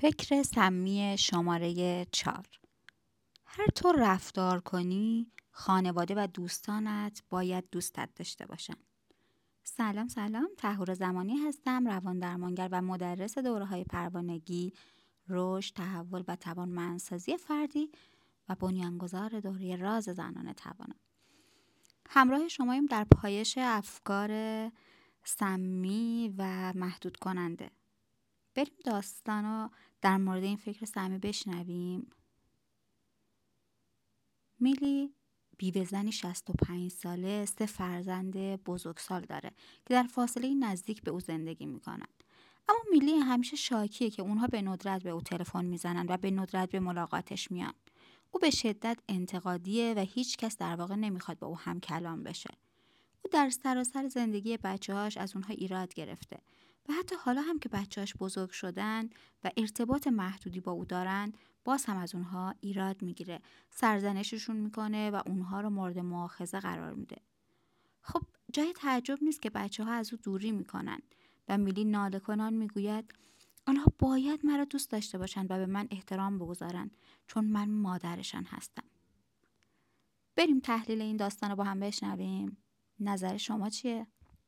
فکر سمی شماره 4. هر طور رفتار کنی خانواده و دوستانت باید دوستت داشته باشن. سلام، طهور زمانی هستم، روان درمانگر و مدرس دوره‌های پروانگی، رشد، تحول و توانمندسازی فردی و بنیانگذار دوره راز زنان توانم. همراه شماییم در پایش افکار سمی و محدود کننده. بریم داستانو در مورد این فکر سمی بشنویم. میلی بیوه زنی 65 ساله 3 فرزند بزرگسال داره که در فاصله نزدیک به او زندگی میکنن. اما میلی همیشه شاکیه که اونها به ندرت به او تلفن میزنن و به ندرت به ملاقاتش میان. او به شدت انتقادیه و هیچ کس در واقع نمیخواد با او هم کلام بشه. او در سراسر زندگی بچه‌هاش از اونها ایراد گرفته و حتی حالا هم که بچه‌هاش بزرگ شدن و ارتباط محدودی با او دارن، باز هم از اونها ایراد میگیره، سرزنششون میکنه و اونها رو مورد مؤاخذه قرار میده. خب جای تعجب نیست که بچه‌ها از او دوری میکنن و میلی ناله کنان میگوید آنها باید مرا دوست داشته باشند و به من احترام بگذارن چون من مادرشان هستم. بریم تحلیل این داستان رو با هم بشنویم. نظر شما چیه؟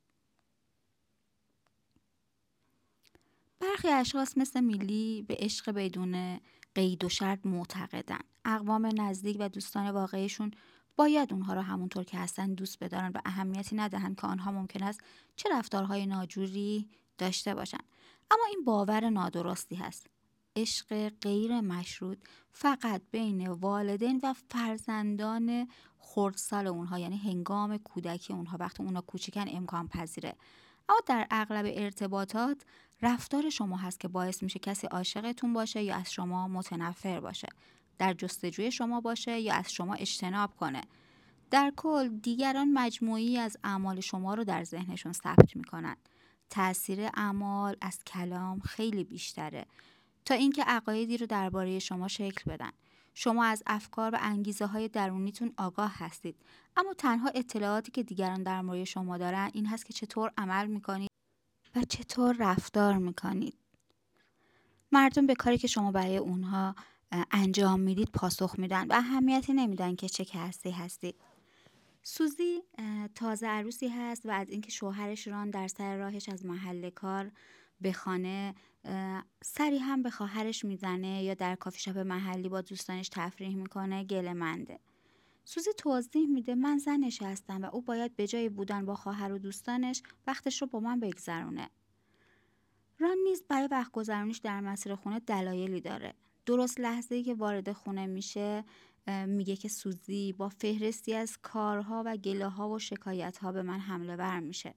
برخی اشخاص مثل میلی به عشق بدون قید و شرط معتقدن. اقوام نزدیک و دوستان واقعیشون باید اونها رو همونطور که هستن دوست بدارن و اهمیتی ندهن که آنها ممکن است چه رفتارهای ناجوری داشته باشن. اما این باور نادرستی هست. عشق غیر مشروط فقط بین والدین و فرزندان خردسال اونها، یعنی هنگام کودکی اونها، وقتی اونها کوچیکن، امکان پذیره. اما در اغلب ارتباطات رفتار شما هست که باعث میشه کسی عاشقتون باشه یا از شما متنفر باشه، در جستجوی شما باشه یا از شما اجتناب کنه. در کل دیگران مجموعی از اعمال شما رو در ذهنشون ثبت میکنن. تأثیر اعمال از کلام خیلی بیشتره تا اینکه عقایدی رو درباره شما شکل بدن. شما از افکار و انگیزه های درونیتون آگاه هستید، اما تنها اطلاعاتی که دیگران در مورد شما دارن این هست که چطور عمل میکنید و چطور رفتار میکنید. مردم به کاری که شما برای اونها انجام میدید پاسخ میدن و اهمیتی نمیدن که چه کسی هستید. سوزی تازه عروسی هست و از اینکه شوهرش ران در سر راهش از محل کار به خانه سری هم به خواهرش میزنه یا در کافی شاپ محلی با دوستانش تفریح میکنه گله‌منده. سوزی توضیح میده من زنش هستم و او باید به جای بودن با خواهر و دوستانش وقتش رو با من بگذرونه. ران نیز برای وقت گذرونیش در مسیر خونه دلایلی داره. درست لحظه‌ای که وارد خونه میشه میگه که سوزی با فهرستی از کارها و گله‌ها و شکایت‌ها به من حمله ور میشه.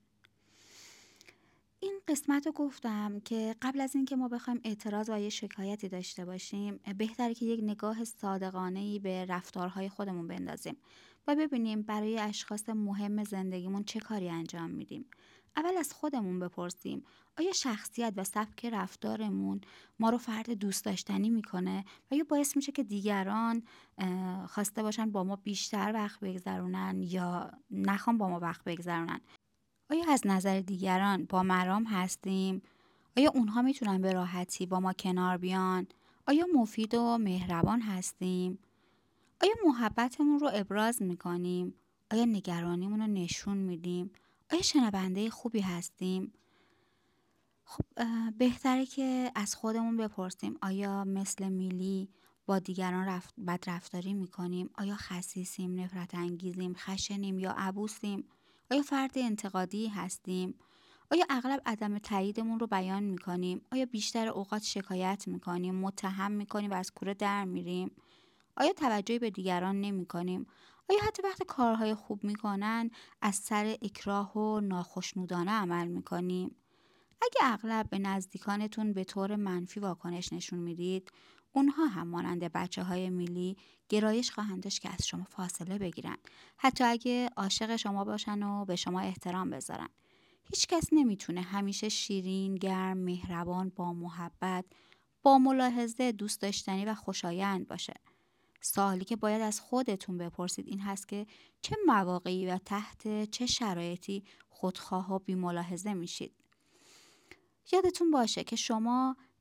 این قسمت رو گفتم که قبل از اینکه ما بخوایم اعتراض و یه شکایتی داشته باشیم، بهتره که یک نگاه صادقانه‌ای به رفتارهای خودمون بندازیم و ببینیم برای اشخاص مهم زندگیمون چه کاری انجام میدیم. اول از خودمون بپرسیم آیا شخصیت و سبک رفتارمون ما رو فرد دوست داشتنی میکنه و یا باعث میشه که دیگران خواسته باشن با ما بیشتر وقت بگذرونن یا نخوام با ما وقت بگذرونن. آیا از نظر دیگران با مرام هستیم؟ آیا اونها میتونن به راحتی با ما کنار بیان؟ آیا مفید و مهربان هستیم؟ آیا محبتمون رو ابراز میکنیم؟ آیا نگرانیمون رو نشون میدیم؟ آیا شنونده خوبی هستیم؟ خب بهتره که از خودمون بپرسیم آیا مثل میلی با دیگران بد رفتاری میکنیم؟ آیا خسیسیم، نفرت انگیزیم، خشنیم یا عبوسیم؟ آیا فرد انتقادی هستیم؟ آیا اغلب عدم تاییدمون رو بیان میکنیم؟ آیا بیشتر اوقات شکایت میکنیم، متهم میکنیم و از کوره در میریم؟ آیا توجهی به دیگران نمیکنیم؟ آیا حتی وقت کارهای خوب میکنن از سر اکراه و ناخشنودانه عمل میکنیم؟ اگه اغلب به نزدیکانتون به طور منفی واکنش نشون میدید، اونها هم مانند بچه‌های میلی گرایش خواهند داشت که از شما فاصله بگیرن، حتی اگه عاشق شما باشن و به شما احترام بذارن. هیچ کس نمیتونه همیشه شیرین، گرم، مهربان، با محبت، با ملاحظه، دوست داشتنی و خوشایند باشه. سوالی که باید از خودتون بپرسید این هست که چه مواقعی و تحت چه شرایطی خودخواه و بی‌ملاحظه میشید. یادتون باشه که شما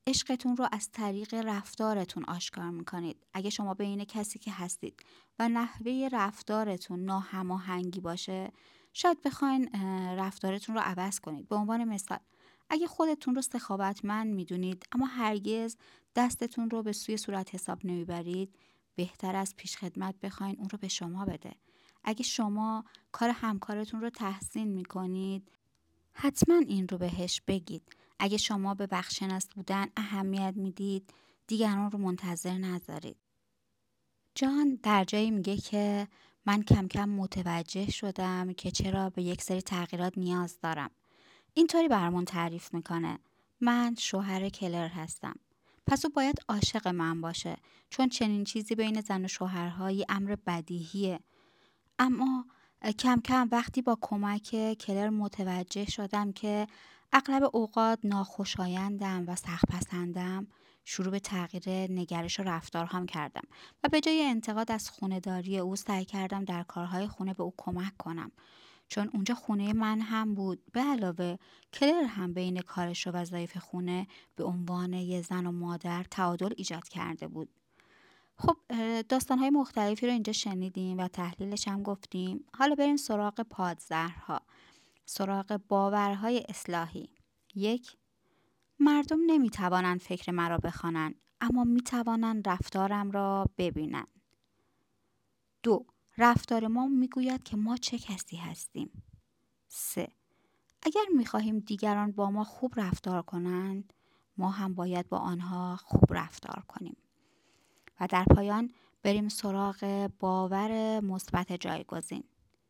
عشقتون رو از طریق رفتارتون آشکار میکنید. اگه شما بین کسی که هستید و نحوه رفتارتون ناهماهنگی باشه، شاید بخواین رفتارتون رو عوض کنید. به عنوان مثال، اگه خودتون رو سخاوتمند میدونید اما هرگز دستتون رو به سوی صورت حساب نمیبرید، بهتر از پیش خدمت بخواین اون رو به شما بده. اگه شما کار همکارتون رو تحسین میکنید، حتما این رو بهش بگید. اگه شما به بخشناس بودن اهمیت میدید، دیگران رو منتظر نذارید. جان در جایی میگه که من کم کم متوجه شدم که چرا به یک سری تغییرات نیاز دارم. اینطوری برامون تعریف میکنه: من شوهر کلر هستم، پس او باید عاشق من باشه، چون چنین چیزی بین زن و شوهرها امر بدیهیه. اما کم کم وقتی با کمک کلر متوجه شدم که اغلب اوقات ناخوشایندم و سخت پسندم، شروع به تغییر نگرش و رفتارهام کردم و به جای انتقاد از خونه‌داری او سعی کردم در کارهای خونه به او کمک کنم، چون اونجا خونه من هم بود. به علاوه کلر هم بین کارش و وظایف خونه به عنوان یه زن و مادر تعادل ایجاد کرده بود. خب داستان‌های مختلفی رو اینجا شنیدیم و تحلیلش هم گفتیم. حالا بریم سراغ پادزهرها، سراغ باورهای اصلاحی. 1. مردم نمیتوانند فکر مرا بخوانند، اما میتوانند رفتارم را ببینند. 2. رفتار ما میگوید که ما چه کسی هستیم. 3. اگر میخواهیم دیگران با ما خوب رفتار کنند، ما هم باید با آنها خوب رفتار کنیم. و در پایان بریم سراغ باور مثبت جایگزین.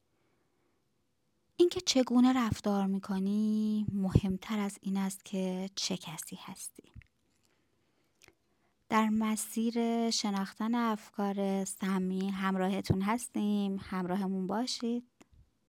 اینکه چگونه رفتار میکنی مهمتر از این است که چه کسی هستی. در مسیر شناختن افکار سمی همراهتون هستیم. همراهمون باشید.